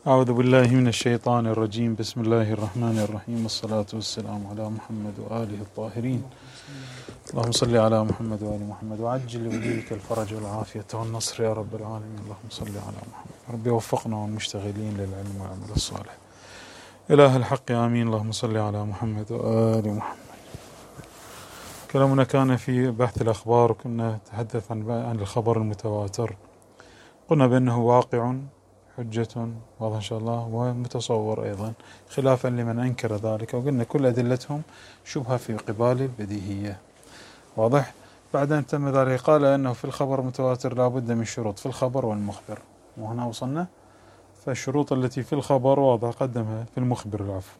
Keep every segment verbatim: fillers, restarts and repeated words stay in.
أعوذ بالله من الشيطان الرجيم. بسم الله الرحمن الرحيم، والصلاة والسلام على محمد وآله الطاهرين. اللهم صل على محمد وآل محمد، وعجل لوليك الفرج والعافية والنصر يا رب العالمين. اللهم صل على محمد. ربي وفقنا والمشتغلين للعلم والعمل الصالح، إله الحق آمين. اللهم صل على محمد وآل محمد. كلامنا كان في بحث الأخبار، وكنا نتحدث عن الخبر المتواتر. قلنا بأنه واقع حجة، واضح إن شاء الله، ومتصور أيضا، خلافا لمن أنكر ذلك، وقلنا كل أدلتهم شبهة في قبال البديهية. واضح. بعد أن تم ذلك قال أنه في الخبر المتواتر لا بد من شروط في الخبر والمخبر، وهنا وصلنا. فالشروط التي في الخبر واضح قدمها في المخبر العفو.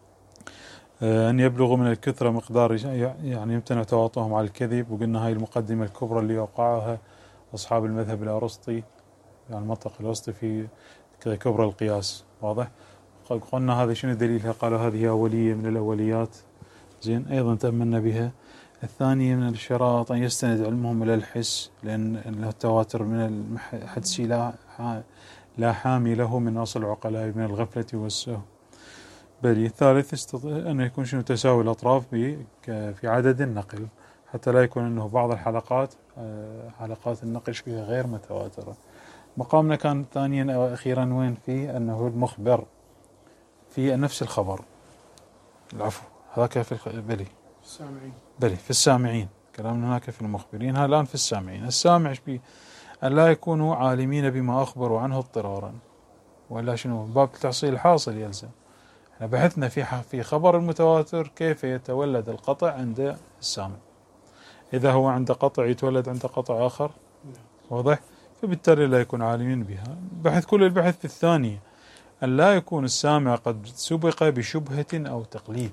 أن يبلغوا من الكثرة مقدار يعني يمتنع تواطؤهم على الكذب، وقلنا هاي المقدمة الكبرى اللي وقعها أصحاب المذهب الأرسطي، يعني المنطق الوسطي في كبرى القياس. واضح. قلنا هذا شنو دليلها؟ قالوا هذه أولية من الأوليات. زين. أيضا تأملنا بها. الثانية من الشراط أن يستند علمهم إلى الحس، لأن التواتر من الحدس لا لا حامي له من أصل العقلاء من الغفلة والسهو. بل الثالث أن يكون شنو تساوي الأطراف في عدد النقل، حتى لا يكون أنه بعض الحلقات حلقات النقل فيها غير متواترة. مقامنا كان ثانيا أو أخيرا وين؟ في أنه المخبر في نفس الخبر. العفو، هذاك في الخ... بلي السامعين بلي في السامعين. كلامنا هناك في المخبرين، ها الآن في السامعين. السامع بي أن لا يكونوا عالمين بما أخبروا عنه اضطرارا، ولا شنو باب التحصيل الحاصل يلزم. احنا بحثنا في في خبر المتواتر كيف يتولد القطع عند السامع. إذا هو عند قطع يتولد عند قطع آخر، واضح، فبالتالي لا يكون عالمين بها. بحث كل البحث في الثانية أن لا يكون السامع قد سبق بشبهة أو تقليد،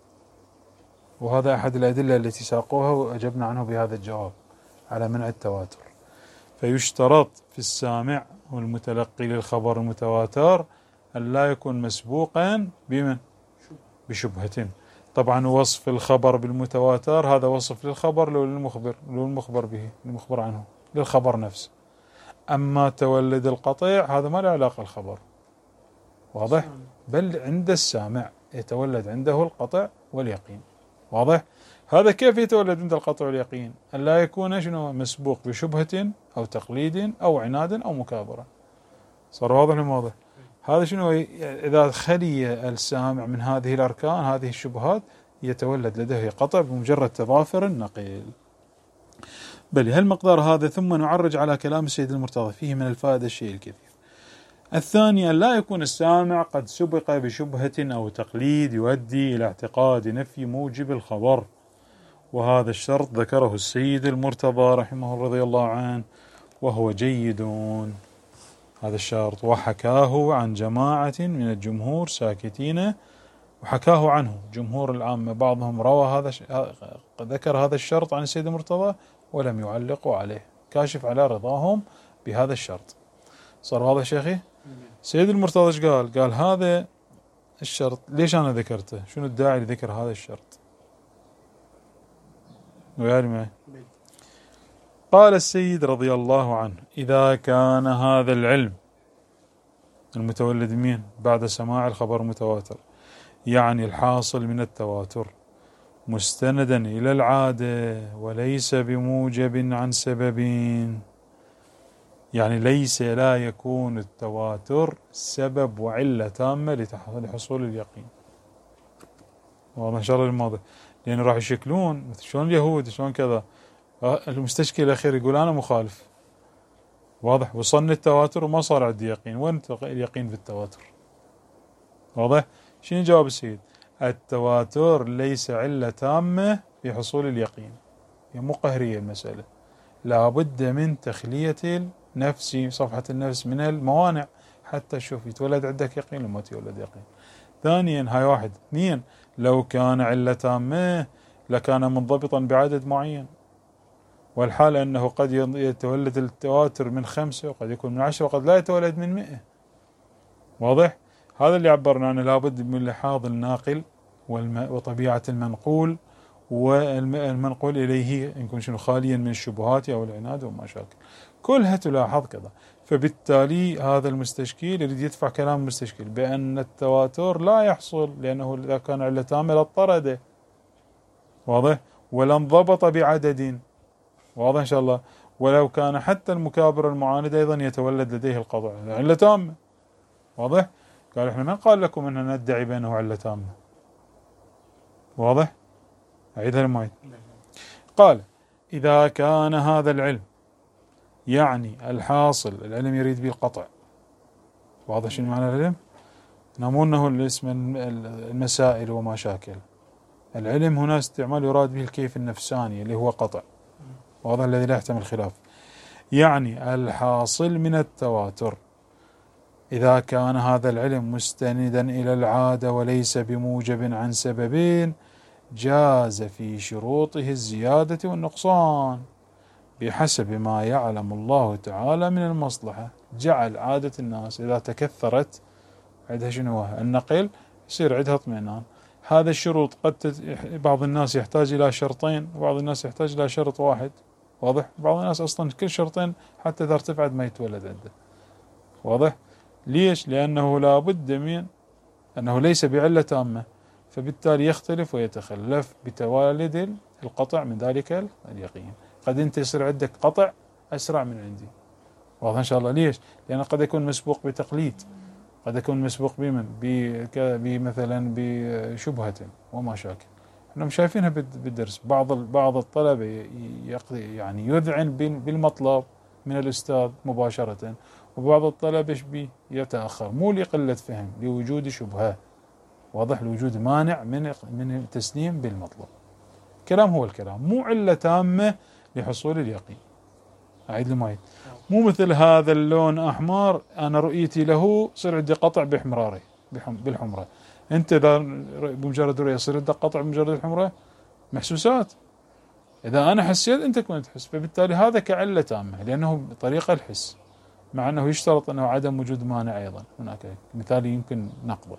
وهذا أحد الأدلة التي ساقوها وأجبنا عنه بهذا الجواب على منع التواتر. فيشترط في السامع والمتلقي للخبر المتواتر أن لا يكون مسبوقا بمن؟ بشبهة. طبعا وصف الخبر بالمتواتر هذا وصف للخبر لو للمخبر لو المخبر به المخبر عنه للخبر نفسه. أما تولد القطيع هذا ما له علاقة الخبر، واضح، بل عند السامع يتولد عنده القطع واليقين. واضح. هذا كيف يتولد عند القطع واليقين؟ أن لا يكون شنو مسبوق بشبهة أو تقليد أو عناد أو مكابرة. صار واضح ولا واضح؟ هذا شنو؟ إذا خلي السامع من هذه الأركان هذه الشبهات يتولد لديه قطع بمجرد تضافر النقل. بل هالمقدار هذا. ثم نعرج على كلام السيد المرتضى فيه من الفائدة الشيء الكثير. الثاني أن لا يكون السامع قد سبق بشبهة أو تقليد يؤدي إلى اعتقاد نفي موجب الخبر، وهذا الشرط ذكره السيد المرتضى رحمه الله رضي الله عنه، وهو جيد هذا الشرط، وحكاه عن جماعة من الجمهور ساكتين، وحكاه عنه جمهور العامة. بعضهم روى هذا ذكر هذا الشرط عن السيد المرتضى ولم يعلقوا عليه، كاشف على رضاهم بهذا الشرط. صار واضح شيخي؟ سيد المرتضى ايش قال؟ قال هذا الشرط ليش أنا ذكرته؟ شنو الداعي لذكر هذا الشرط؟ ويعني معي. قال السيد رضي الله عنه: إذا كان هذا العلم المتولد مين؟ بعد سماع الخبر المتواتر، يعني الحاصل من التواتر، مستندا إلى العادة وليس بموجب عن سبب، يعني ليس لا يكون التواتر سبب وعلة تامة لحصول اليقين. والله إن شاء الله الماضي، لأن راح يشكلون مثل شلون اليهود شلون كذا. المستشكل الأخير يقول أنا مخالف، واضح، وصلنا التواتر وما صار عندي يقين. وين اليقين في التواتر؟ واضح. شنو جواب السيد؟ التواتر ليس علة تامة في حصول اليقين، هي مو قهرية المسألة، لابد من تخلية النفس صفحة النفس من الموانع حتى شوف يتولد عندك يقين وما تولد يقين. ثانيا هاي واحد. اثنين، لو كان علة تامة لكان منضبطا بعدد معين، والحال أنه قد يتولد التواتر من خمسة وقد يكون من عشرة وقد لا يتولد من مئة. واضح. هذا اللي عبرنا عنه. لابد من لحاظ الناقل وطبيعة المنقول، والمنقول إليه يكون شنو خاليا من الشبهات أو العناد وما شاكل، كلها تلاحظ كذا. فبالتالي هذا المستشكل يريد يدفع كلام المستشكل بأن التواتر لا يحصل، لأنه إذا كان علة تامة لاضطرد، واضح، ولا انضبط بعدد، واضح إن شاء الله، ولو كان حتى المكابر المعاند أيضا يتولد لديه القطع علة تامة، واضح. قال إحنا من قال لكم أننا ندعي بأنه علة تامة؟ واضح. أعيدها المعيد. قال إذا كان هذا العلم يعني الحاصل، العلم يريد به القطع، واضح شنو معنى العلم؟ مو انه الاسم المسائل ومشاكل، العلم هنا استعمال يراد به الكيف النفساني اللي هو قطع، واضح، الذي لا يحتمل الخلاف. يعني الحاصل من التواتر إذا كان هذا العلم مستندا إلى العادة وليس بموجب عن سببين جاز في شروطه الزيادة والنقصان بحسب ما يعلم الله تعالى من المصلحة. جعل عادة الناس إذا تكثرت عندها شنو هو النقل يصير عندها اطمئنان. هذا الشروط قد تت... بعض الناس يحتاج إلى شرطين وبعض الناس يحتاج إلى شرط واحد، واضح. بعض الناس أصلا كل شرطين حتى إذا ارتفعت ما يتولد عنده، واضح. ليش؟ لأنه لا بد من أنه ليس بعلة تامة، فبالتالي يختلف ويتخلف بتوالد القطع من ذلك اليقين. قد أنت يصير عندك قطع أسرع من عندي، واضح إن شاء الله. ليش؟ لأنه قد يكون مسبوق بتقليد، قد يكون مسبوق بمن بمثلا بشبهة وما شاكل. احنا مش شايفينها بالدرس. بعض بعض الطلبة يعني يذعن بالمطلب من الأستاذ مباشرة، وبعض الطلبة يتأخر، مو لقلة فهم، لوجود شبهة، واضح، لوجود مانع من من التسليم بالمطلب. كلام هو الكلام، مو علة تامة لحصول اليقين. أعيد المعيد. مو مثل هذا اللون أحمر أنا رؤيتي له صير عندي قطع بحمراره بالحمرة. أنت إذا بمجرد رؤية يصير عندك قطع بمجرد الحمرة؟ محسوسات. إذا أنا حسيت أنت كنت تحس، فبالتالي هذا كعلة تامة لأنه بطريقة الحس، مع أنه يشترط أنه عدم وجود مانع أيضا. هناك مثال يمكن نقضه.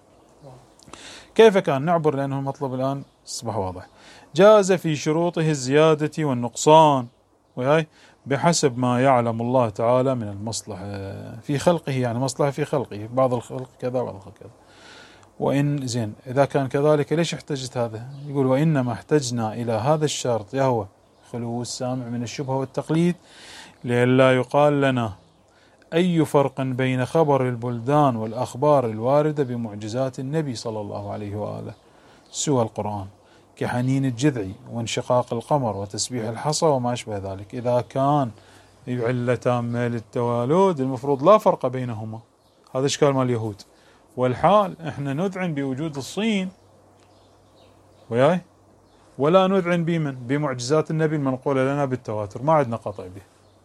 كيف كان نعبر لأنه المطلب الآن أصبح واضح. جاز في شروطه الزيادة والنقصان وهي بحسب ما يعلم الله تعالى من المصلحة في خلقه، يعني مصلحة في خلقه، بعض الخلق كذا بعض الخلق كذا. وإن زين إذا كان كذلك ليش احتجت هذا؟ يقول وإنما احتجنا إلى هذا الشرط يهو خلو السامع من الشبهة والتقليد لئلا يقال لنا أي فرق بين خبر البلدان والأخبار الواردة بمعجزات النبي صلى الله عليه وآله سوى القرآن كحنين الجذع وانشقاق القمر وتسبيح الحصى وما أشبه ذلك. إذا كان علة تامة للتوالد المفروض لا فرق بينهما، هذا إشكال مال اليهود. والحال إحنا نذعن بوجود الصين وياي، ولا نذعن بمن بمعجزات النبي المنقولة لنا بالتواتر، ما عندنا قطع به.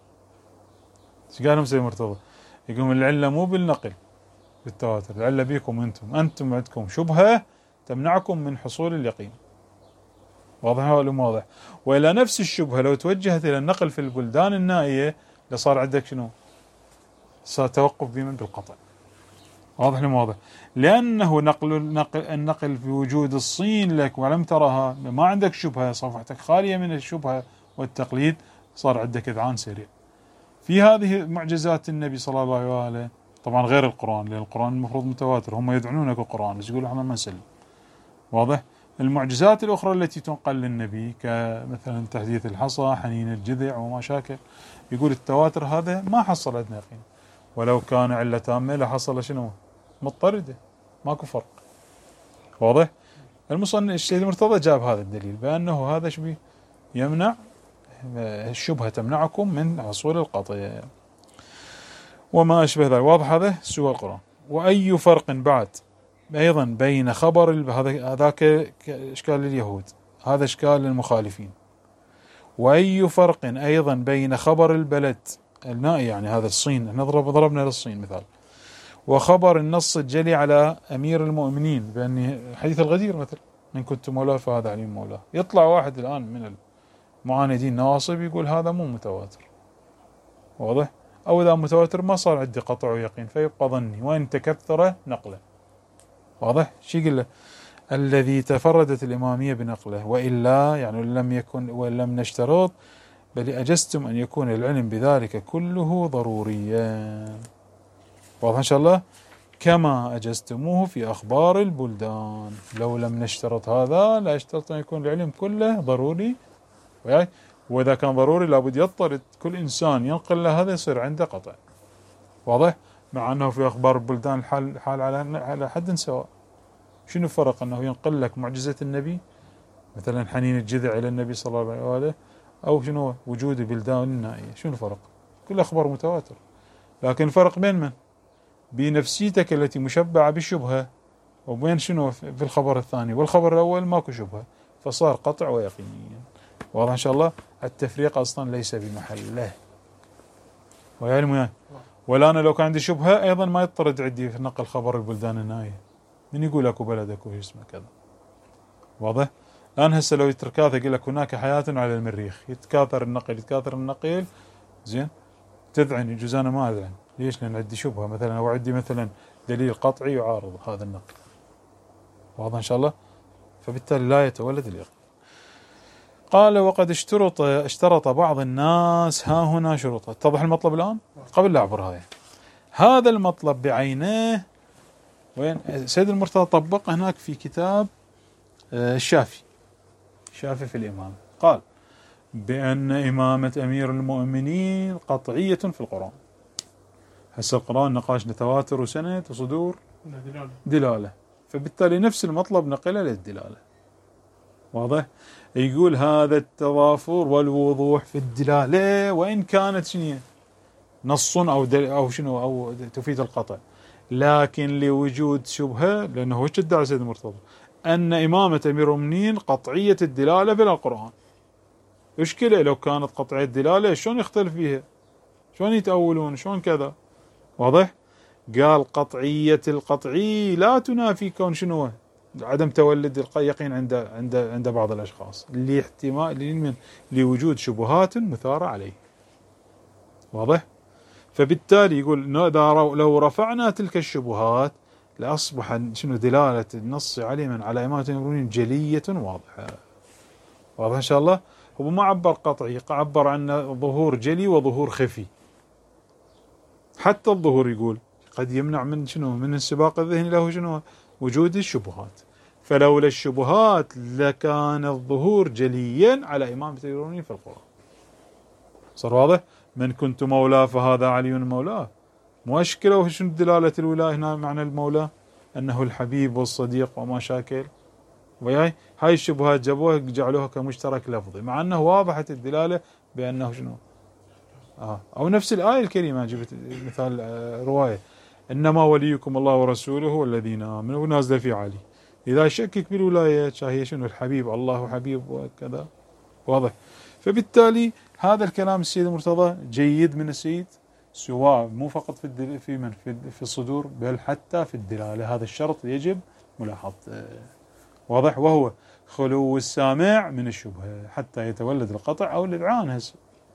ايش قالهم سيد مرتضى؟ يقولون العلة مو بالنقل بالتواتر، العلة بيكم أنتم، أنتم عندكم شبهة تمنعكم من حصول اليقين. واضح ولا مو واضح؟ وإلى نفس الشبهة لو توجهت إلى النقل في البلدان النائية لصار عندك شنو؟ صار توقف بمن بالقطع. واضح ولا مو واضح؟ لأنه نقل النقل, النقل في وجود الصين لك ولم ترها، ما عندك شبهة، صفحتك خالية من الشبهة والتقليد، صار عندك إذعان سريع. في هذه معجزات النبي صلى الله عليه وآله طبعا غير القرآن، لأن القرآن المفروض متواتر، هم يدعونك القرآن بس يقولوا احنا ما نسلم. واضح؟ المعجزات الأخرى التي تنقل للنبي كمثلا تحديث الحصى، حنين الجذع وما شاكل، يقول التواتر هذا ما حصل عندنا يقين، ولو كان علة تامة لحصل شنو؟ مضطردة، ماكو فرق. واضح؟ المصنف السيد المرتضى جاب هذا الدليل بأنه هذا شبيه يمنع الشبهة، تمنعكم من حصول القطع وما أشبه ذلك. واضح هذا سوى القرآن. وأي فرق بعد أيضا بين خبر هذاك إشكال لليهود، هذا إشكال للمخالفين. وأي فرق أيضا بين خبر البلد النائي، يعني هذا الصين، نضرب ضربنا للصين مثال، وخبر النص الجلي على أمير المؤمنين بأن حديث الغدير مثلا من كنت مولاه فهذا عليم مولاه. يطلع واحد الآن من المعاندين نواصب يقول هذا مو متواتر. واضح؟ أو إذا متواتر ما صار عندي قطع ويقين فيبقى ظني وإن تكثر نقله. واضح؟ شي يقول الذي تفردت الإمامية بنقله، وإلا يعني لم يكن ولم نشترط بل أجزتم أن يكون العلم بذلك كله ضروريا. واضح إن شاء الله؟ كما أجزتموه في أخبار البلدان. لو لم نشترط هذا لا اشترط أن يكون العلم كله ضروري، وإذا كان ضروري لابد يضطرد كل إنسان ينقل له هذا يصير عنده قطع. واضح؟ مع أنه في أخبار البلدان الحال حال على على حد سواء. شنو الفرق أنه ينقل لك معجزة النبي مثلا حنين الجذع إلى النبي صلى الله عليه وآله، أو شنو وجود بلدان النائية؟ شنو الفرق؟ كل أخبار متواتر، لكن الفرق بين من؟ بنفسيتك التي مشبعة بالشبهة، وبين شنو في الخبر الثاني والخبر الأول ماكو شبهة، فصار قطع ويقين. واضح إن شاء الله؟ التفريق أصلا ليس بمحله. ويعلم ولا أنا لو كان عندي شبهة أيضا ما يضطرد عندي في نقل خبر البلدان النائية. من يقول أكو بلد أكو اسمه كذا؟ واضح؟ الآن هسه لو يتركاث يقول لك هناك حياة على المريخ، يتكاثر النقل يتكاثر النقيل، زين تذعن يجوز أنا ما أذعن. ليش؟ لأن عندي شبهة مثلا، أو عندي مثلا دليل قطعي يعارض هذا النقل. واضح إن شاء الله؟ فبالتالي لا يتولد اليقين. قال وقد اشترط اشترط بعض الناس ها هنا شروطا. اتضح المطلب الآن؟ قبل لا أعبر هاي هذا المطلب بعينه وين سيد المرتضى طبق هناك في كتاب الشافي الشافي في الإمامة، قال بأن إمامة أمير المؤمنين قطعية في القرآن. هسه القرآن نقاشنا تواتر وسند وصدور دلالة، فبالتالي نفس المطلب نقله للدلالة. واضح؟ يقول هذا التضافر والوضوح في الدلالة وإن كانت شنو نص أو أو شنو أو تفيد القطع، لكن لوجود شبهة، لأنه هو ادعى سيد المرتضى أن إمامة أمير المؤمنين قطعية الدلالة بلا القرآن. مشكلة لو كانت قطعية الدلالة شلون يختلف فيها؟ شلون يتأولون؟ شلون كذا؟ واضح؟ قال قطعية القطعي لا تنافي كون شنو عدم تولد اليقين عند عند عند بعض الأشخاص لاحتمال من لوجود شبهات مثارة عليه. واضح؟ فبالتالي يقول لو رفعنا تلك الشبهات لأصبح شنو دلالة النص عليما على إمامة المؤمنين جلية واضحة. واضح إن شاء الله؟ هو ما عبر قطعي، عبر عن ظهور جلي وظهور خفي. حتى الظهور يقول قد يمنع من شنو من السباق الذهني له شنو وجود الشبهات، فلولا الشبهات لكان الظهور جليا على إمامة المؤمنين في القرآن. صار واضح؟ من كنت مولاه فهذا علي مولاه. مشكلة شنو دلالة الولاية هنا معنى المولى؟ أنه الحبيب والصديق وما شاكل. وياي هاي الشبهات جابوها جعلوها كمشترك لفظي، مع أنه واضحة الدلالة بأنه شنو آه. أو نفس الآية الكريمة جبت مثال آه رواية إنما وليكم الله ورسوله والذين آمنوا ونازل في علي. إذا شكك بالولاية هي شنو الحبيب الله حبيب وكذا. واضح؟ فبالتالي هذا الكلام السيد المرتضى جيد من السيد، سواء مو فقط في الدل... في من في, في الصدور بل حتى في الدلالة. هذا الشرط يجب ملاحظته. واضح؟ وهو خلو السامع من الشبهة حتى يتولد القطع أو الإذعان. هسه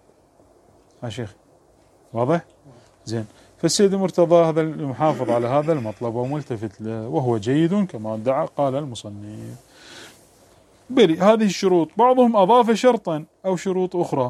ها شيخ واضح؟ زين. فالسيد المرتضى هذا المحافظ على هذا المطلب وملتفت له وهو جيد كما ادعى. قال المصنف بلي هذه الشروط بعضهم أضاف شرطا أو شروط أخرى.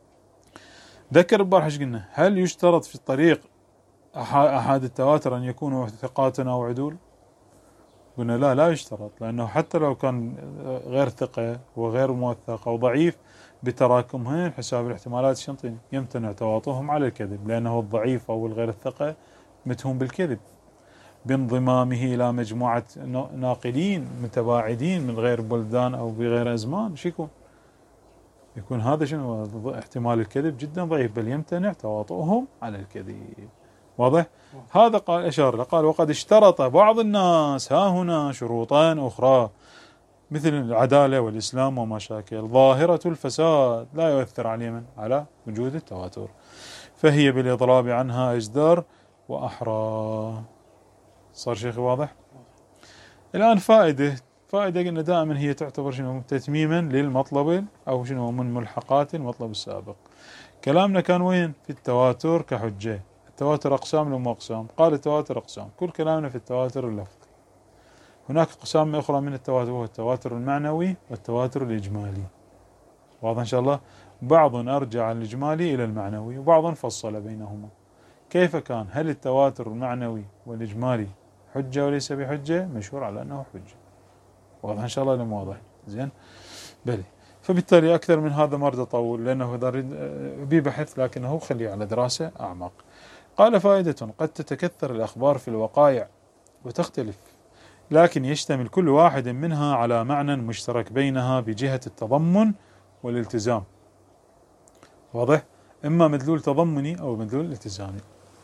ذكر البارحة ايش قلنا؟ هل يشترط في الطريق أحد التواتر أن يكونوا ثقات أو عدول؟ قلنا لا لا يشترط، لأنه حتى لو كان غير ثقة وغير موثق أو ضعيف بتراكمهن حساب الاحتمالات الشنطين يمتنع تواطؤهم على الكذب، لأنه الضعيف أو الغير الثقة متهم بالكذب بانضمامه إلى مجموعة ناقلين متباعدين من غير بلدان أو بغير أزمان. شو يكون؟ يكون هذا شنو احتمال الكذب جدا ضعيف، بل يمتنع تواطؤهم على الكذب. واضح؟ هذا قال أشار قال وقد اشترط بعض الناس ها هنا شروطان أخرى مثل العدالة والإسلام وما شاكل ظاهرة الفساد لا يؤثر عليهم على وجود التواتر، فهي بالإضراب عنها أجدر وأحرى. صار شيخ واضح؟ الآن فائدة فائدة قلنا دائما هي تعتبر شنو تتميما للمطلب أو شنو من ملحقات المطلب السابق. كلامنا كان وين؟ في التواتر كحجة. التواتر أقسام لهم أقسام. قال التواتر أقسام، كل كلامنا في التواتر اللفظي. هناك أقسام أخرى من التواتر، وهو التواتر المعنوي والتواتر الإجمالي. واضح إن شاء الله؟ بعض أرجع الإجمالي إلى المعنوي وبعض فصل بينهما. كيف كان؟ هل التواتر المعنوي والإجمالي حجة وليس بحجة؟ مشهور على أنه حجة. واضح إن شاء الله لم واضح؟ زين بلي. فبالتالي أكثر من هذا ما أريد أطول لأنه بي بحث، لكنه خليه على دراسة أعمق. قال فائدة: قد تتكثر الأخبار في الوقائع وتختلف، لكن يشتمل كل واحد منها على معنى مشترك بينها بجهة التضمن والالتزام. واضح؟ إما مدلول تضمني أو مدلول التزامي،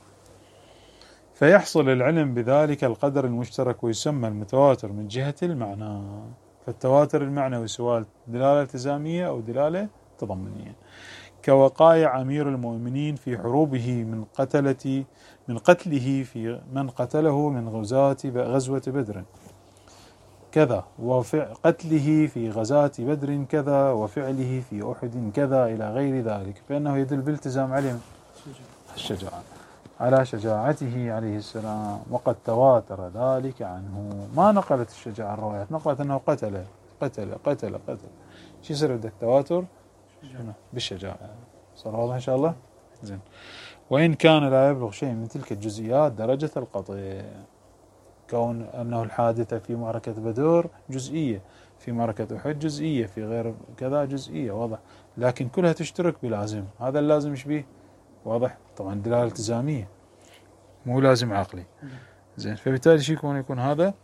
فيحصل العلم بذلك القدر المشترك ويسمى المتواتر من جهة المعنى. فالتواتر المعنوي سواء دلالة التزامية أو دلالة تضمنية، كوقائع أمير المؤمنين في حروبه من قتلة من قتله في من قتله من غزاة غزوة بدر كذا، وقتله في غزاة بدر كذا، وفعله في أحد كذا، إلى غير ذلك، فإنه يدل بالتزام علم الشجاعة على شجاعته عليه السلام، وقد تواتر ذلك عنه. ما نقلت الشجاعة الروايات، نقلت أنه قتل قتل قتل قتل. شو يصير عندك تواتر بالشجاعة؟ صار واضح إن شاء الله؟ زين. وإن كان لا يبلغ شيء من تلك الجزئيات درجة القطع، كون أنه الحادثة في معركة بدر جزئية، في معركة أحد جزئية، في غير كذا جزئية، واضح، لكن كلها تشترك بلازم. هذا اللازم ايش بيه؟ واضح؟ طبعا دلالة التزامية مو لازم عقلي. زين. فبالتالي شو يكون؟ يكون هذا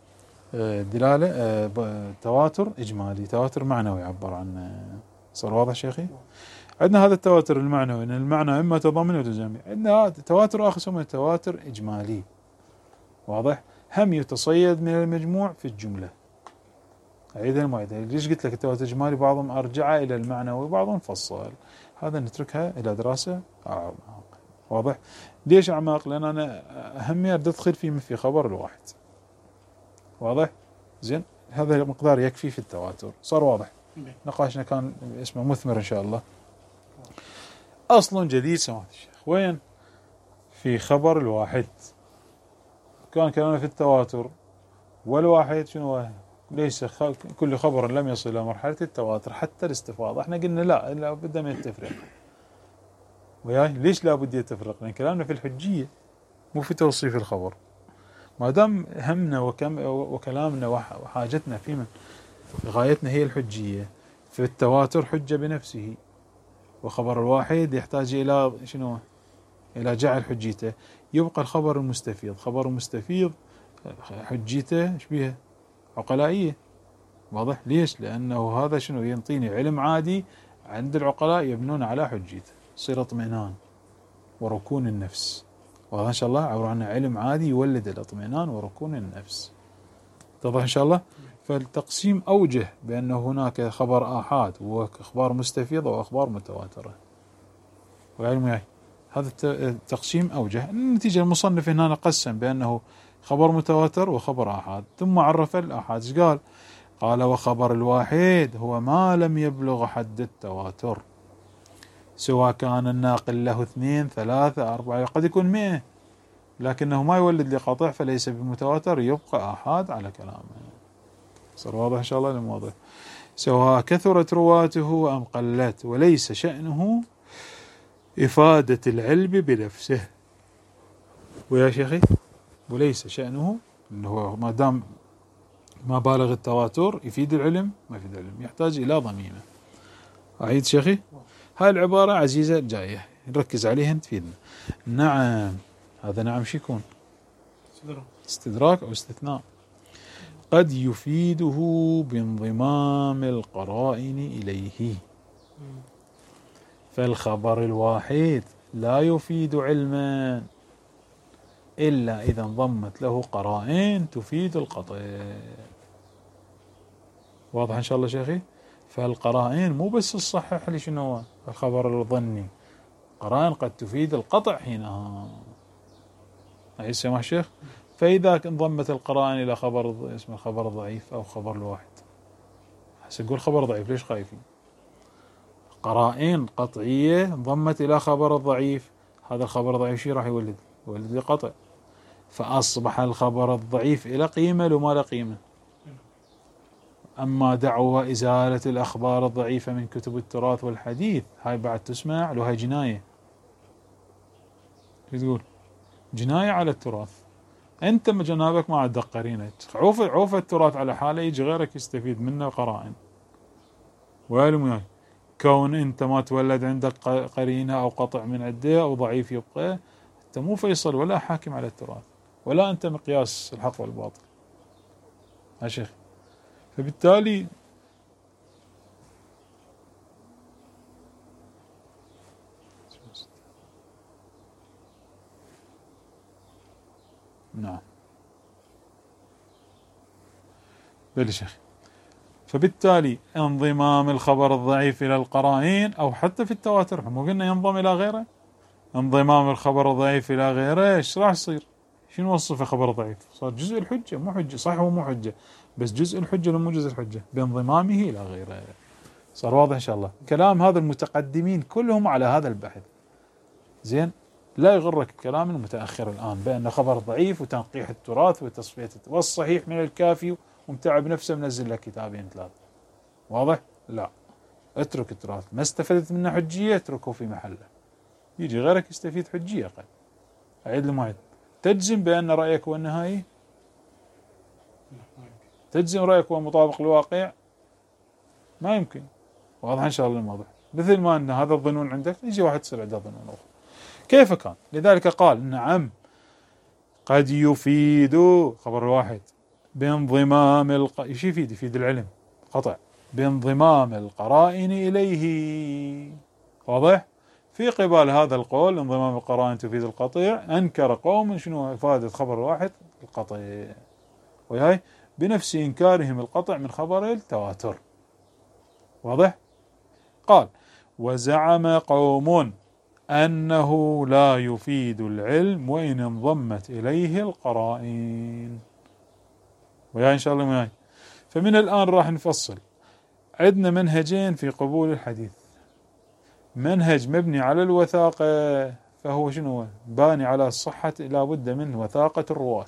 دلالة تواتر إجمالي، تواتر معنوي عبر عن. صار واضح شيخي؟ عندنا هذا التواتر المعنوي ان المعنى اما تضمني وتزامي. عندنا تواتر اخر اسمه تواتر اجمالي، واضح، هم يتصيد من المجموع في الجمله. اعيد المعيدة. ليش قلت لك التواتر الاجمالي بعضهم ارجع الى المعنوي وبعضهم فصل؟ هذا نتركها الى دراسه اعمق. واضح؟ ليش اعمق؟ لان انا اهمي اريد ادخل في في خبر الواحد. واضح؟ زين. هذا المقدار يكفي في التواتر. صار واضح؟ نقاشنا كان اسمه مثمر ان شاء الله. أصل جديد سماحة الشيخ وين؟ في خبر الواحد. كان كلامنا في التواتر، والواحد شنو؟ ليس كل خبر لم يصل إلى مرحلة التواتر حتى الاستفاضة. احنا قلنا لا، لا بد من التفريق. وياي ليش لا بد يتفرق؟ لأن كلامنا في الحجية مو في توصيف الخبر. ما دام همنا وكم وكلامنا وحاجتنا في من غايتنا هي الحجية، في التواتر حجة بنفسه، وخبر الواحد يحتاج إلى شنو؟ إلى جعل حجيته. يبقى الخبر المستفيض، خبر المستفيض حجيته ايش بيها؟ عقلائية. واضح؟ ليش؟ لأنه هذا شنو؟ ينطيني علم عادي عند العقلاء يبنون على حجيته، يصير اطمئنان وركون النفس. واضح إن شاء الله؟ عبر عن علم عادي يولد الاطمئنان وركون النفس. توضح إن شاء الله؟ فالتقسيم أوجه بأن هناك خبر آحاد وأخبار مستفيضة وأخبار متواترة. وعلم يعني هذا التقسيم أوجه. النتيجة المصنف هنا قسم بأنه خبر متواتر وخبر آحاد، ثم عرف الآحاد. ايش قال؟ قال: وخبر الواحد هو ما لم يبلغ حد التواتر، سواء كان الناقل له اثنين ثلاثة أربعة، قد يكون مئة، لكنه ما يولد لقطع فليس بمتواتر، يبقى آحاد على كلامه. صار واضح إن شاء الله؟ لم واضح؟ سواء كثرت رواته أم قلت، وليس شأنه إفادة العلم بنفسه. ويا شيخي، وليس شأنه إنه هو ما دام ما بالغ التواتر يفيد العلم، ما يفيد العلم، يحتاج إلى ضميمة. أعيد شيخي؟ هاي العبارة عزيزة جاية نركز عليها تفيدنا. نعم. هذا نعم شو يكون؟ استدراك أو استثناء. قد يفيده بانضمام القرائن إليه، فالخبر الواحد لا يفيد علما إلا إذا انضمت له قرائن تفيد القطع. واضح إن شاء الله شيخي؟ فالقرائن مو بس الصحح لي شنو الخبر الظني، قرائن قد تفيد القطع حينها. أي سماح الشيخ؟ فإذا انضمت القرائن إلى خبر اسمه خبر ضعيف أو خبر الواحد، هسه نقول خبر ضعيف ليش خايفين؟ قرائن قطعية انضمت إلى خبر الضعيف، هذا الخبر الضعيف شي راح يولد؟ يولد لقطع، فأصبح الخبر الضعيف إلى قيمة لو ما له قيمة؟ أما دعوى إزالة الأخبار الضعيفة من كتب التراث والحديث هاي بعد تسمع له، هاي جناية. تقول جناية على التراث، أنت جنابك ما عندك قرينة، عوف عوف التراث على حاله، يجي غيرك يستفيد منه قرائن. ويالم وياي كون أنت ما تولد عندك قرينة أو قطع من عده أو ضعيف يبقى، أنت مو فيصل ولا حاكم على التراث، ولا أنت مقياس الحق والباطل يا شيخ. فبالتالي نعم بلي شيخ. فبالتالي انضمام الخبر الضعيف إلى القرائن أو حتى في التواتر، مو قلنا ينضم إلى غيره، انضمام الخبر الضعيف إلى غيره ايش راح يصير؟ شنو وصفه خبر ضعيف؟ صار جزء الحجة، مو حجة، صح هو مو حجة بس جزء الحجة ولا مو جزء الحجة بانضمامه إلى غيره. صار واضح إن شاء الله كلام هذا المتقدمين كلهم على هذا البحث. زين، لا يغرك الكلام المتأخر الآن بأن خبر ضعيف وتنقيح التراث وتصفية والصحيح من الكافي ومتعب نفسه منزل لك كتابين ثلاثة. واضح؟ لا، اترك التراث، ما استفدت منه حجية اتركه في محله، يجي غيرك يستفيد حجية قد. أعيد المعيد، تجزم بأن رأيك هو النهائي؟ تجزم رأيك هو مطابق للواقع؟ ما يمكن. واضح إن شاء الله الموضوع. مثل ما أن هذا الظنون عندك يجي واحد يصير عنده ظنون أخرى. كيف كان؟ لذلك قال نعم قد يفيد خبر واحد بانضمام الق... ايش يفيد؟ يفيد العلم قطع، بانضمام القرائن إليه. واضح؟ في قبال هذا القول انضمام القرائن تفيد القطع، أنكر قوم شنو إفادة خبر واحد القطع، وهي بنفس إنكارهم القطع من خبر التواتر. واضح؟ قال وزعم قوم أنه لا يفيد العلم وإن انضمت إليه القرائن. ويا إن شاء الله وياي. فمن الآن راح نفصل. عندنا منهجين في قبول الحديث، منهج مبني على الوثاقة فهو شنو؟ باني على الصحة، لا بد من وثاقة الرواة.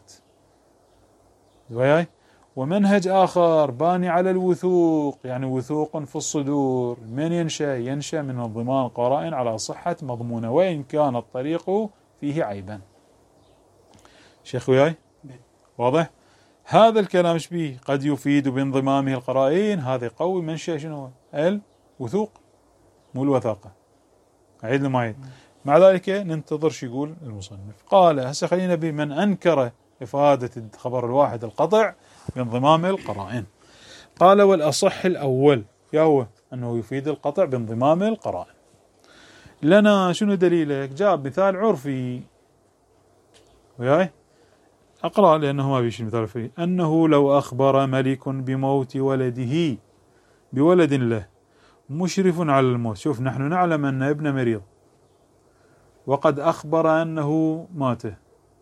وياي. ومنهج آخر باني على الوثوق، يعني وثوق في الصدور. من ينشأ؟ ينشأ من انضمام قرائن على صحة مضمونة وإن كان الطريق فيه عيبا. شيخ وياي؟ واضح؟ هذا الكلام ايش بيه؟ قد يفيد بانضمامه القرائن، هذا قوي منشأ شنو؟ الوثوق مو الوثاقة. أعيد المعيد. مع ذلك ننتظر شو يقول المصنف. قال هسه خلينا بمن أنكر إفادة الخبر الواحد القطع بانضمام القرائن. قال والأصح الأول يا هو أنه يفيد القطع بانضمام القرائن. لنا شنو دليلك؟ جاب مثال عرفي وياي أقرأ لأنه ما بيش مثال عرفي. أنه لو أخبر ملك بموت ولده بولد له مشرف على الموت. شوف نحن نعلم أن ابن مريض وقد أخبر أنه ماته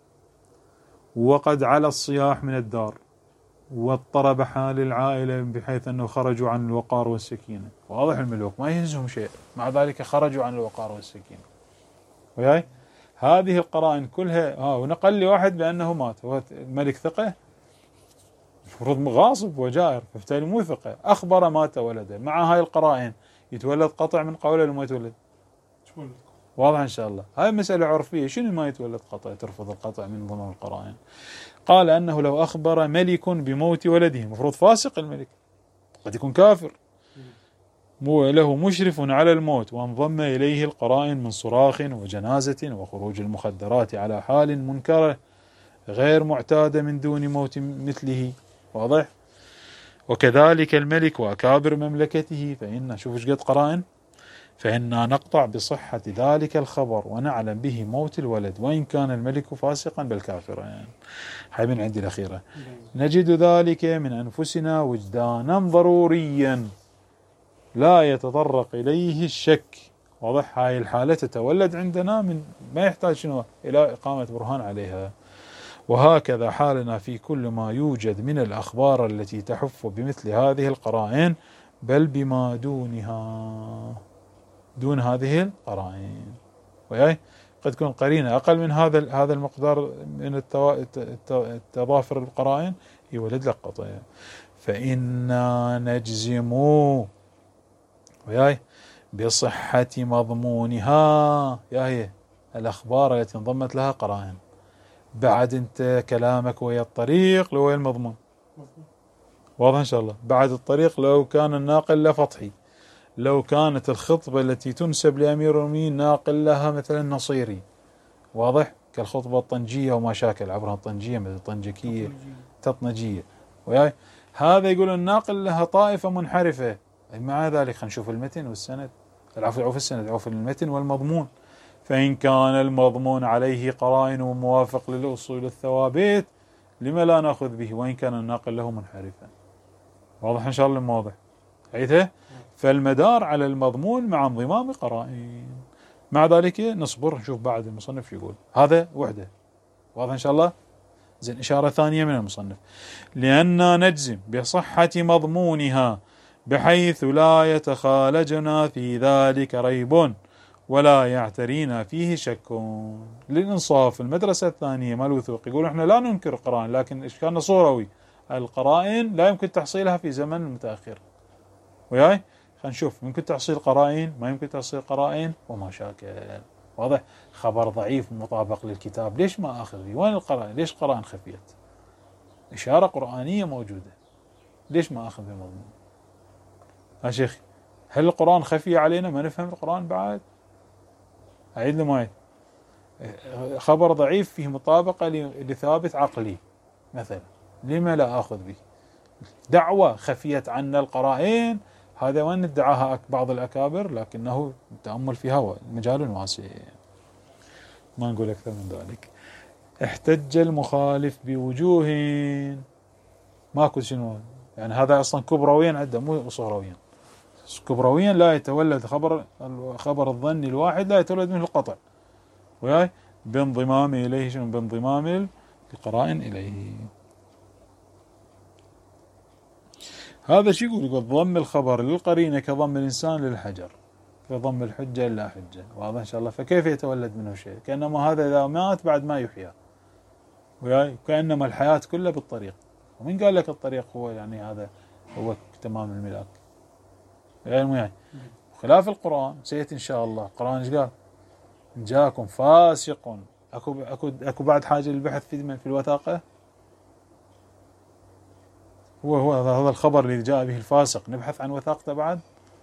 وقد على الصياح من الدار واضطرب حال العائلة بحيث أنه خرجوا عن الوقار والسكينة. واضح الملوك ما يهزهم شيء، مع ذلك خرجوا عن الوقار والسكينة. وياي هذه القرائن كلها ها. ونقل لي واحد بأنه مات، هو الملك ثقة؟ المفروض غاصب وجائر، فبالتالي مو ثقة. أخبر مات ولده، مع هاي القرائن يتولد قطع من قوله لما يتولد؟ واضح إن شاء الله. هاي مسألة عرفية. شنو ما يتولد قطع؟ ترفض القطع من ضمن القرائن. قال أنه لو أخبر ملك بموت ولده، المفروض فاسق الملك، قد يكون كافر، مو له مشرف على الموت وانضم إليه القرائن من صراخ وجنازة وخروج المخدرات على حال منكرة غير معتادة من دون موت مثله. واضح؟ وكذلك الملك وأكابر مملكته، فإن شوف ايش قد قرائن، فإنا نقطع بصحة ذلك الخبر ونعلم به موت الولد وإن كان الملك فاسقا بل كافرا. يعني هاي من عندي الأخيرة. نجد ذلك من أنفسنا وجدانا ضروريا لا يتطرق إليه الشك. واضح؟ هاي الحالة تتولد عندنا من ما يحتاج شنو إلى إقامة برهان عليها. وهكذا حالنا في كل ما يوجد من الأخبار التي تحف بمثل هذه القرائن بل بما دونها دون هذه القرائن. وياي قد تكون قرينة أقل من هذا هذا المقدار من التضافر القرائن يولد لك قطع. فإنا نجزم وياي بصحة مضمونها، يا هي الأخبار التي انضمت لها قرائن. بعد أنت كلامك ويا الطريق لو ويا المضمون، واضح إن شاء الله. بعد الطريق لو كان الناقل له فتحي، لو كانت الخطبة التي تنسب لأمير المؤمنين ناقل لها مثلا نصيري، واضح، كالخطبة الطنجية وما شاكل عبرها الطنجية مثل طنجكية تطنجية وياي، هذا يقول الناقل لها طائفة منحرفة. مع ذلك خلينا نشوف المتن والسند، العفو عوف السند عوف المتن والمضمون. فإن كان المضمون عليه قرائن وموافق للأصول الثوابت لما لا نأخذ به وإن كان الناقل له منحرفا. واضح إن شاء الله واضح عيته. فالمدار على المضمون مع انضمام قرائن. مع ذلك نصبر نشوف بعد المصنف يقول هذا وحده. واضح إن شاء الله. زين إشارة ثانية من المصنف: لأننا نجزم بصحة مضمونها بحيث لا يتخالجنا في ذلك ريب ولا يعترينا فيه شك. للإنصاف المدرسة الثانية مال الوثوق يقول احنا لا ننكر القرائن، لكن إشكالنا صوروي، القرائن لا يمكن تحصيلها في زمن متأخر وياي. خلينا نشوف يمكن تحصيل قرائن، ما يمكن تحصيل قرائن وما شاكل. واضح. خبر ضعيف مطابق للكتاب ليش ما اخذ به؟ وين القرائن؟ ليش قرائن خفيت؟ اشاره قرانيه موجوده ليش ما اخذ بالمضمون؟ يا شيخ هل القران خفي علينا ما نفهم القران بعد؟ اعيد له معي. خبر ضعيف فيه مطابقه لثابت عقلي مثلا، لما لا اخذ به؟ دعوه خفيت عنا القرائن، هذا وين ادعاها بعض الأكابر، لكنه التأمل فيها مجال واسع، ما نقول أكثر من ذلك. احتج المخالف بوجوه، ماكو شنو يعني، هذا أصلا كبرويا عنده مو صغرويا. كبرويا لا يتولد خبر خبر الظن الواحد لا يتولد منه القطع وياي، بانضمام إليه شنو؟ بانضمام القرائن إليه. هذا شو يقول؟ يقول ضم الخبر للقرينة كضم الإنسان للحجر، كضم الحجة إلا حجة. واضح إن شاء الله. فكيف يتولد منه شيء؟ كأنما هذا إذا مات بعد ما يحيى وياي، كأنما الحياة كلها بالطريق. ومن قال لك الطريق هو يعني هذا هو تمام الملاك يعني يعني. خلاف القرآن سيأتي إن شاء الله. القرآن إيش قال؟ جاءكم فاسق. أكو أكو أكو بعد حاجة للبحث في في الوثاقة. هو هو هذا الخبر اللي جاء به الفاسق نبحث عن وثاقته بعد؟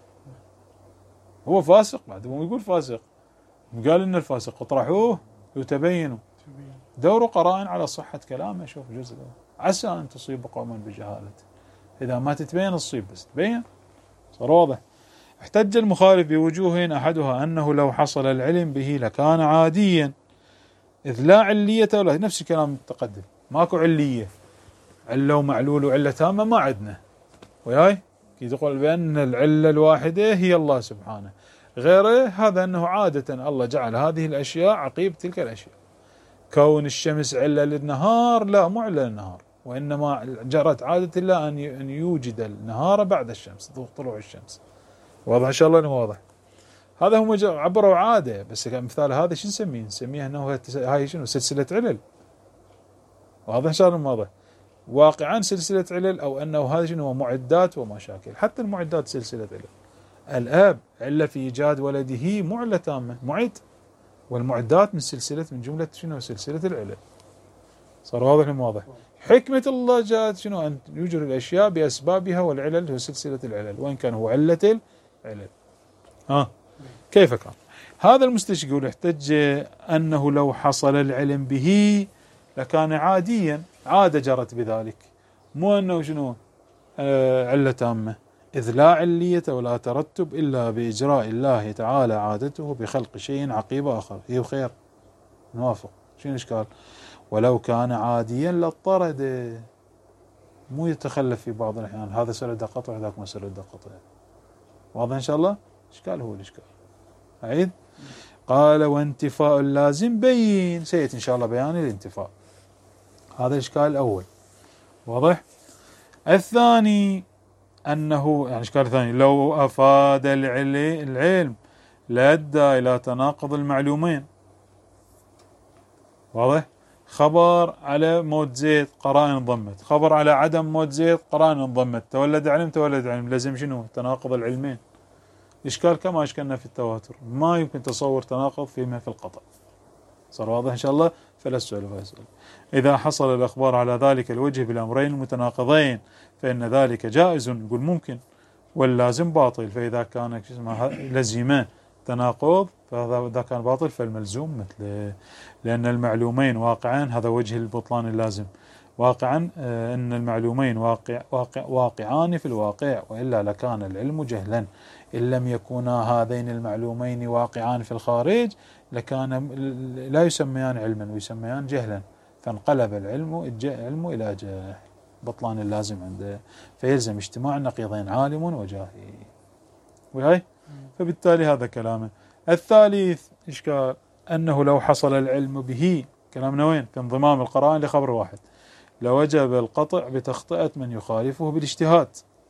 هو فاسق بعد، هو يقول فاسق، قال إن الفاسق اطرحوه وتبينوا، دوروا قرائن على صحة كلامه. شوف جزء عسى أن تصيب قوما بجهالة، إذا ما تتبين تصيب، بس تبين صار واضح. احتج المخالف بوجوه أحدها أنه لو حصل العلم به لكان عاديا إذ لا علية ولا، نفس الكلام المتقدم، ماكو علية، علة ومعلول وعلة تامة ما عندنا وياي. كي تقول بأن العلة الواحدة هي الله سبحانه، غيره هذا أنه عادة الله جعل هذه الأشياء عقيب تلك الأشياء. كون الشمس علة للنهار لا، مو علة للنهار، وإنما جرت عادة الله أن يوجد النهار بعد الشمس، طلوع الشمس. واضح إن شاء الله؟ واضح. هذا هم عبروا عادة، بس مثال هذا شو نسميه؟ نسميه أنه هاي شنو؟ سلسلة علل. واضح إن شاء الله؟ واضح. واقعا سلسلة علل، أو أنه هذا شنو؟ معدات ومشاكل. حتى المعدات سلسلة علل. الآب علة في إيجاد ولده مو علة تامة، معد، والمعدات من سلسلة من جملة شنو؟ سلسلة العلل. صار واضح ولا واضح؟ حكمة الله جاءت شنو؟ أن يجري الأشياء بأسبابها، والعلل هو سلسلة العلل، وإن كان هو علة العلل. ها كيف كان؟ هذا المستشفى يقول احتج أنه لو حصل العلم به لكان عاديا، عادة جرت بذلك، مو أنه شنو؟ آه علة تامة، إذ لا علية ولا ترتب إلا بإجراء الله تعالى عادته بخلق شيء عقيب آخر. هي خير، نوافق. شنو الإشكال؟ ولو كان عاديا لاضطرد، مو يتخلف في بعض الأحيان، هذا سرد قطع ذاك ما سرد قطع. واضح إن شاء الله؟ إشكال هو الإشكال. أعيد. قال وانتفاء اللازم بين، سيأتي إن شاء الله بيان الانتفاء. هذا الإشكال الأول. واضح. الثاني أنه يعني الإشكال الثاني لو أفاد العلم لأدى إلى تناقض المعلومين. واضح. خبر على موت زيد قرائن انضمت، خبر على عدم موت زيد قرائن انضمت، تولد علم تولد علم، لازم شنو؟ تناقض العلمين. إشكال كما أشكلنا في التواتر، ما يمكن تصور تناقض فيما في القطع. صار واضح إن شاء الله؟ فلا السؤال ولا السؤال. إذا حصل الأخبار على ذلك الوجه بالأمرين المتناقضين فإن ذلك جائز، يقول ممكن، واللازم باطل. فإذا كان لزمه تناقض فإذا كان باطل فالملزوم مثله، لأن المعلومين واقعان، هذا وجه البطلان اللازم، واقعا أن المعلومين واقع واقع واقعان في الواقع، وإلا لكان العلم جهلا. إن لم يكونا هذين المعلومين واقعان في الخارج لكان لا يسميان علما ويسميان جهلا، فانقلب العلم العلم إلى جهل، بطلان اللازم عنده، فيلزم اجتماع النقيضين عالم وجاهل. وهي فبالتالي هذا كلامه. الثالث إشكال أنه لو حصل العلم به، كلامنا وين؟ في انضمام القرائن لخبر واحد، لوجب القطع بتخطئة من يخالفه بالاجتهاد.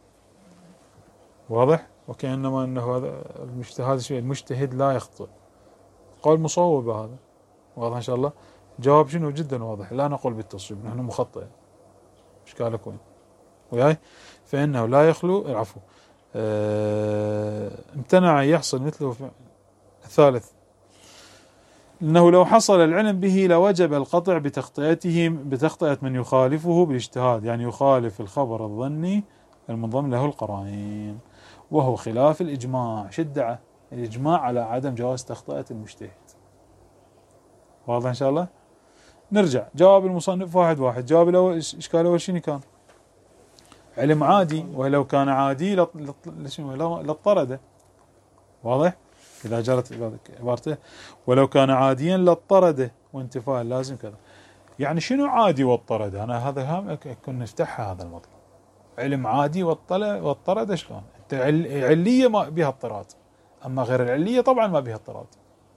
واضح؟ وكأنما أنه هذا المجتهد شيء، المجتهد لا يخطئ، قول مصوب هذا. واضح إن شاء الله؟ جواب شنو؟ جدا واضح، لا نقول بالتصويب، نحن مخطئ. إشكالك وين؟ وياي؟ فإنه لا يخلو العفو اه امتنع أن يحصل مثله في الثالث، إنه لو حصل العلم به لوجب القطع بتخطئته بتخطئة من يخالفه بالاجتهاد، يعني يخالف الخبر الظني المنضم له القرائن، وهو خلاف الإجماع. شدعة الإجماع على عدم جواز تخطئة المجتهد. واضح إن شاء الله؟ نرجع جواب المصنف واحد واحد. جواب الأول إشكال الأول شنو كان؟ علم عادي، ولو كان عادي لاضطرد. واضح؟ إذا جرت عبارته ولو كان عاديا لاضطرد وانتفاء اللازم كذا. يعني شنو عادي واضطرد؟ أنا هذا هم كنا نفتحها هذا المطلب. علم عادي واضطرد شلون؟ علية ما بها اضطراد، أما غير العلية طبعا ما بها اضطراد.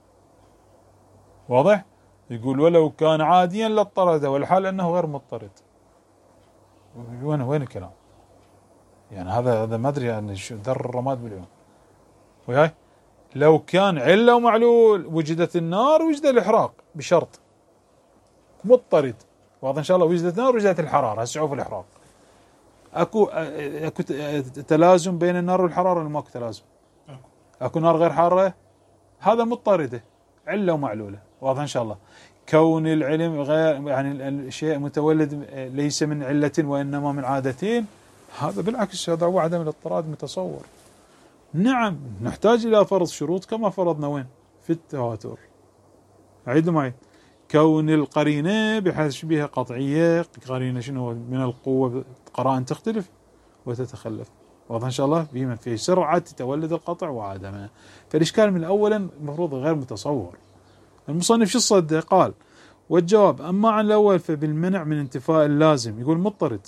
واضح؟ يقول ولو كان عاديا لاضطرد، والحال أنه غير مضطرد. وين وين الكلام؟ يعني هذا هذا ما أدري يعني شو ذر الرماد بالعيون. وياي؟ لو كان علة ومعلول وجدت النار وجد الإحراق بشرط مضطرد. واضح إن شاء الله؟ وجدت النار وجدت الحرارة، هسه شوف الإحراق. أكو أكو تلازم بين النار والحرارة ولا ماكو تلازم؟ أكو نار غير حارة، هذا مضطردة، علة ومعلولة. واضح إن شاء الله؟ كون العلم غير يعني الشيء متولد ليس من علة وإنما من عادتين، هذا بالعكس هذا هو عدم الاضطراد متصور. نعم نحتاج إلى فرض شروط كما فرضنا وين؟ في التواتر. أعيد معي. كون القرينة بحيث بها قطعية، قرينة شنو من القوة، قرائن تختلف وتتخلف. واضح إن شاء الله؟ بما في سرعة تولد القطع وعدمه. فالإشكال من أولا المفروض غير متصور. المصنف شو الصد؟ قال والجواب أما عن الأول فبالمنع من انتفاء اللازم، يقول مضطرد،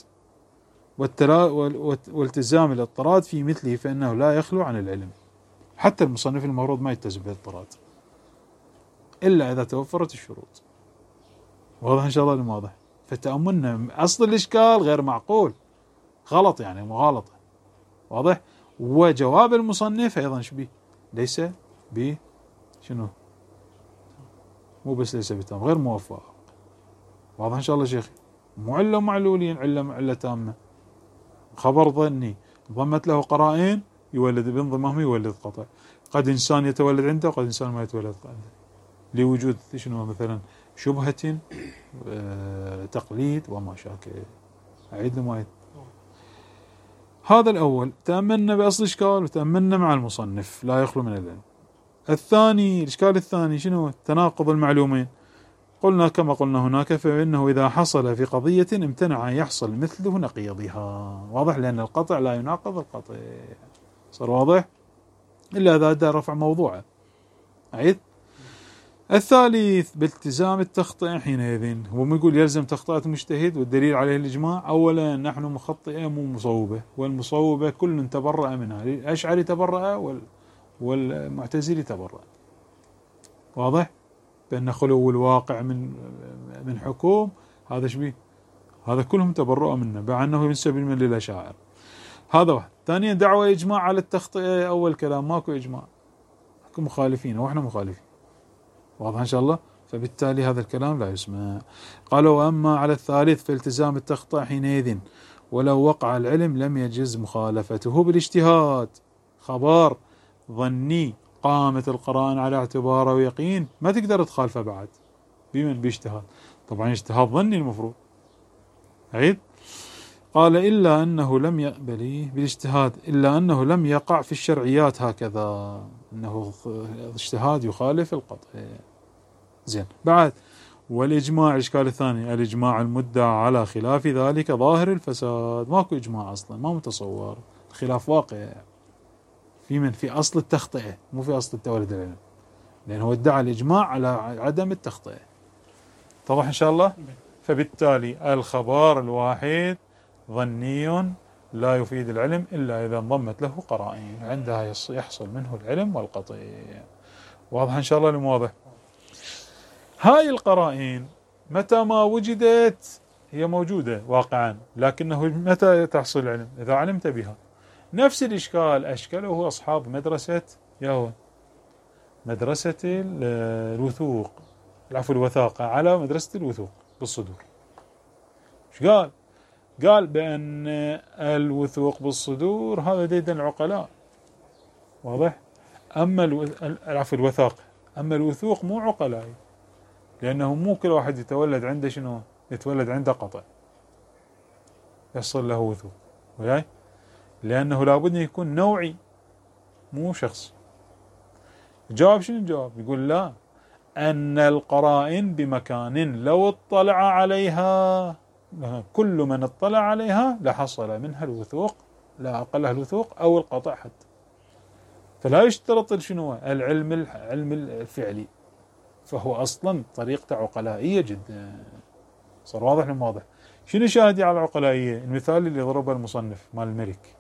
والتزام الاضطراد في مثله فإنه لا يخلو عن العلم. حتى المصنف المفروض ما يلتزم بالاضطراد إلا إذا توفرت الشروط. واضح إن شاء الله؟ المواضح. فتأملنا أصل الإشكال غير معقول، غلط يعني مغالطة. واضح؟ وجواب المصنف أيضا شبيه ليس ب شنو؟ مو بس ليس بتام، غير موفق. واضح إن شاء الله شيخي؟ مو علة معلولين، علة علة تامة، خبر ظني ضمت له قرائن يولد بانضمامه يولد قطع. قد إنسان يتولد عنده وقد إنسان ما يتولد عنده لوجود شنو مثلا شبهة آه تقليد وما شاكل. أعيد ما هذا الأول تأملنا بأصل إشكال وتأملنا مع المصنف لا يخلو من العلم. الثاني الإشكال الثاني شنو؟ تناقض المعلومين. قلنا كما قلنا هناك فإنه إذا حصل في قضية امتنع أن يحصل مثله نقيضها. واضح؟ لأن القطع لا يناقض القطع. صار واضح؟ إلا إذا أدى رفع موضوعه. أعيد. الثالث بالتزام التخطئ حينئذ، هو يقول يلزم تخطئة المجتهد والدليل عليه الإجماع. أولا نحن مخطئة مو مصوبة، والمصوبة كل تبرأ منها، الأشعري تبرأ والمعتزلي تبرأ. واضح؟ بأن خلو الواقع من من حكم هذا شبيه، هذا كلهم تبرؤوا منه، مع أنه ينسب من للأشاعرة. هذا واحد. ثانيا دعوة إجماع على التخطئة. أول كلام ماكو إجماع، ماكو مخالفين وإحنا مخالفين. واضح إن شاء الله؟ فبالتالي هذا الكلام لا يسمع. قالوا وأما على الثالث فالتزام التخطئ حينئذ ولو وقع العلم لم يجز مخالفته بالاجتهاد. خبر ظني قامت القرائن على اعتباره ويقين ما تقدر تخالفه بعد بمن باجتهاد، طبعا اجتهاد ظني المفروض. عيد قال إلا أنه لم يقبل بالاجتهاد إلا أنه لم يقع في الشرعيات هكذا، أنه اجتهاد يخالف القطع. زين بعد والإجماع إشكال الثاني الإجماع المدعى على خلاف ذلك ظاهر الفساد. ماكو إجماع أصلا، ما متصور، الخلاف واقع في من في أصل التخطئة مو في أصل التولد العلم، لأنه ادعى الإجماع على عدم التخطئة. طبعا إن شاء الله. فبالتالي الخبر الواحد ظني لا يفيد العلم إلا إذا انضمت له قرائن، عندها يحصل منه العلم والقطع. واضح إن شاء الله المواضح. هاي القرائن متى ما وجدت هي موجودة واقعا، لكنه متى تحصل العلم؟ إذا علمت بها. نفس الإشكال أشكله أصحاب مدرسة يهو مدرسة الوثوق العفو الوثاقة على مدرسة الوثوق بالصدور. ايش قال؟ قال بأن الوثوق بالصدور هذا ديدن العقلاء. واضح؟ أما العفو الوثاقة، أما الوثوق مو عقلائي، لأنه مو كل واحد يتولد عنده شنو؟ يتولد عنده قطع يحصل له وثوق، وياي؟ لأنه لابد أن يكون نوعي مو شخص. جواب شنو الجواب؟ يقول لا، أن القرائن بمكان لو اطلع عليها كل من اطلع عليها لحصل منها الوثوق، لا أقلها الوثوق أو القطع حتى. فلا يشترط شنو العلم العلم الفعلي، فهو أصلا طريقته عقلائية جدا. صار واضح لهم واضح. شنو شاهدي على العقلائية؟ المثال اللي ضربه المصنف مال الملك.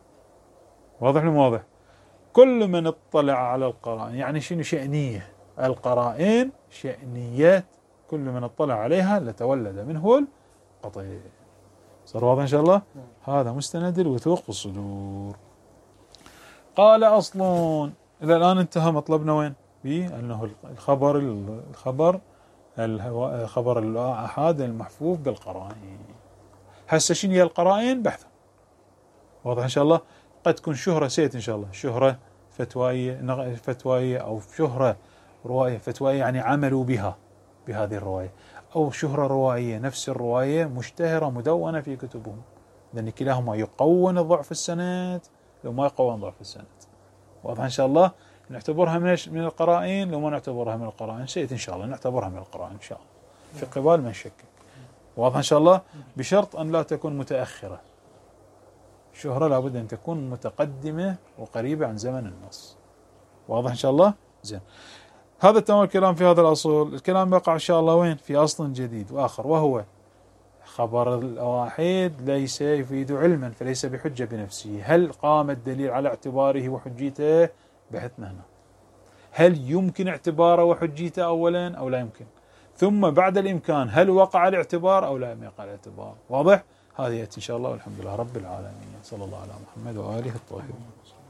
واضح لهم واضح. كل من اطلع على القرائن يعني شنو شأنية القرائن؟ شأنيات كل من اطلع عليها لتولد منه القطع. صار واضح إن شاء الله. هذا مستند الوثوق بالصدور. قال أصلون. إلى الآن انتهى مطلبنا وين؟ بأنه الخبر الخبر الخبر الآحاد المحفوف بالقرائن. هسه شنو هي القرائن؟ بحث واضح إن شاء الله. قد تكون شهرة سيت إن شاء الله، شهرة فتوائية فتوائية أو شهرة رواية فتوائية يعني عملوا بها بهذه الرواية، أو شهرة روائية نفس الرواية مشتهرة مدونة في كتبهم، لأن كلاهما يقوون ضعف السند لو ما يقوون ضعف السند. واضح إن شاء الله. نعتبرها من من القرائن لو ما نعتبرها من القرائن سيت إن شاء الله نعتبرها من القرائن إن شاء الله في قبال من شكك. واضح إن شاء الله. بشرط أن لا تكون متأخرة. الشهرة لابد أن تكون متقدمة وقريبة عن زمن النص. واضح إن شاء الله. زين. هذا تمام الكلام في هذا الأصل. الكلام يقع إن شاء الله وين؟ في أصل جديد وآخر، وهو خبر الواحد ليس يفيد علما فليس بحجة بنفسه. هل قام الدليل على اعتباره وحجيته؟ بحثنا هنا. هل يمكن اعتباره وحجيته أولا أو لا يمكن؟ ثم بعد الإمكان هل وقع الاعتبار أو لا يقع الاعتبار؟ واضح؟ هذه يأتي إن شاء الله، والحمد لله رب العالمين. صلى الله على محمد وآله الطاهرين.